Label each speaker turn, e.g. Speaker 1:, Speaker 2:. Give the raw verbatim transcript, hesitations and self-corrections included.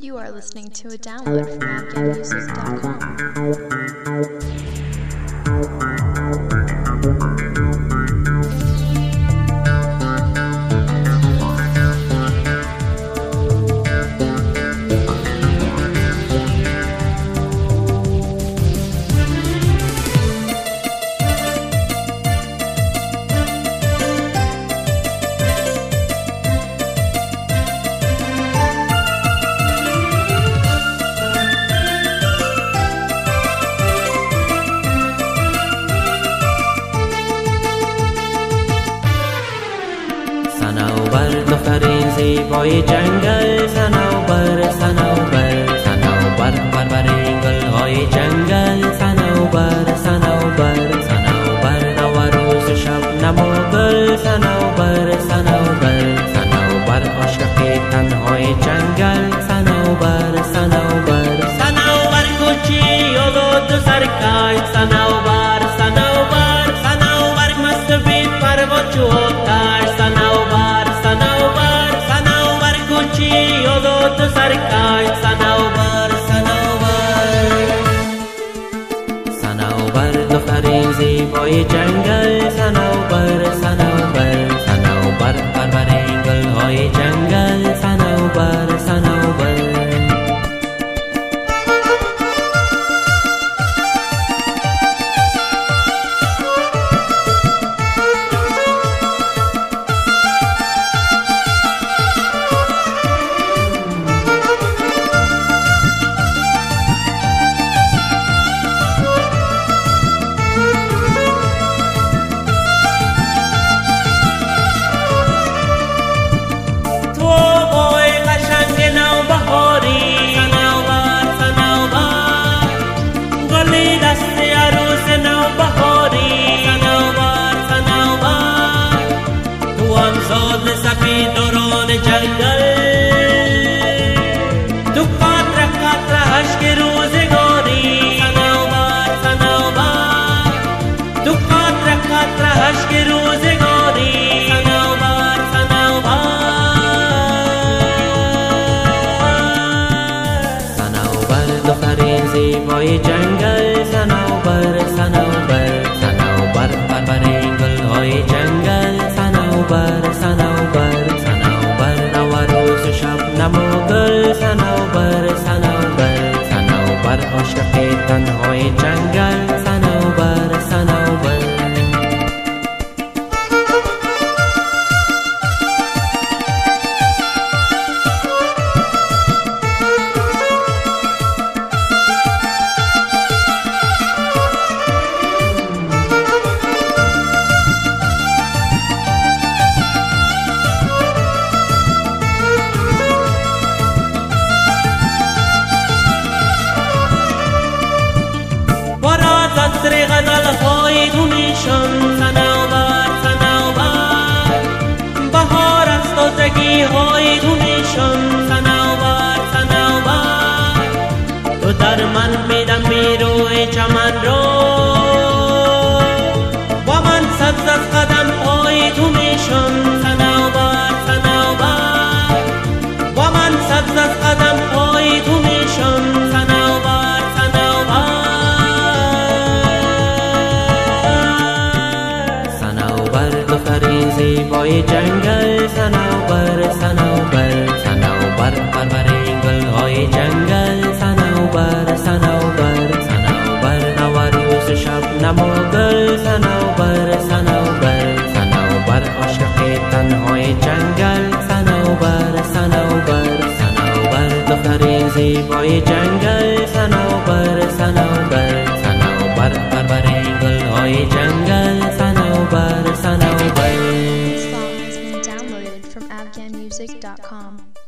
Speaker 1: You are listening to a download from afghan music dot com.
Speaker 2: صنوبر دختر زیبای جنگل، صنوبر صنوبر صنوبر پرورین گل‌های جنگل، صنوبر صنوبر صنوبر نوروز شب نما گل، صنوبر صنوبر صنوبر عاشق تنهای جنگل، صنوبر صنوبر صنوبر کوچی آزاد و سرکش، صنوبر صنوبر صنوبر مست بی پروا چو آتش، صنوبر صنوبر صنوبر کوچی آزاد و سرکش، صنوبر صنوبر صنوبر دختر زیبای جنگل، صنوبر صنوبر صنوبر پرورین گل‌های جنگل، صنوبر صنوبر سفید دوران جنگل، تو قطره قطره اشک روزگاری، صنوبر صنوبر تو قطره قطره اشک روزگاری، صنوبر صنوبر صنوبر دختر زیبای جنگل، صنوبر صنوبر صنوبر پرورین گل‌های جنگل، صنوبر صنوبر صنوبر نوروز شب نما گل، صنوبر صنوبر صنوبر عاشق تنهای جنگل، صنوبر صنوبر سر غزل‌های دونشان، صنوبر صنوبر بهار از تازگی‌های دونشان، صنوبر صنوبر تو در من میدم میروی چمن رو، با من سبز از قدم پای دونشان، صنوبر صنوبر با من سبز از قدم پای دونشان، صنوبر صنوبر دختر زیبای جنگل، صنوبر صنوبر صنوبر پرورین گل‌های جنگل، صنوبر صنوبر صنوبر نوروز شب نما گل، صنوبر صنوبر صنوبر عاشق تنهای جنگل، صنوبر صنوبر صنوبر دختر زیبای جنگل، صنوبر صنوبر صنوبر پرورین گل‌های جنگل، صنوبر صنوبر
Speaker 1: This song has been downloaded from afghan music dot com.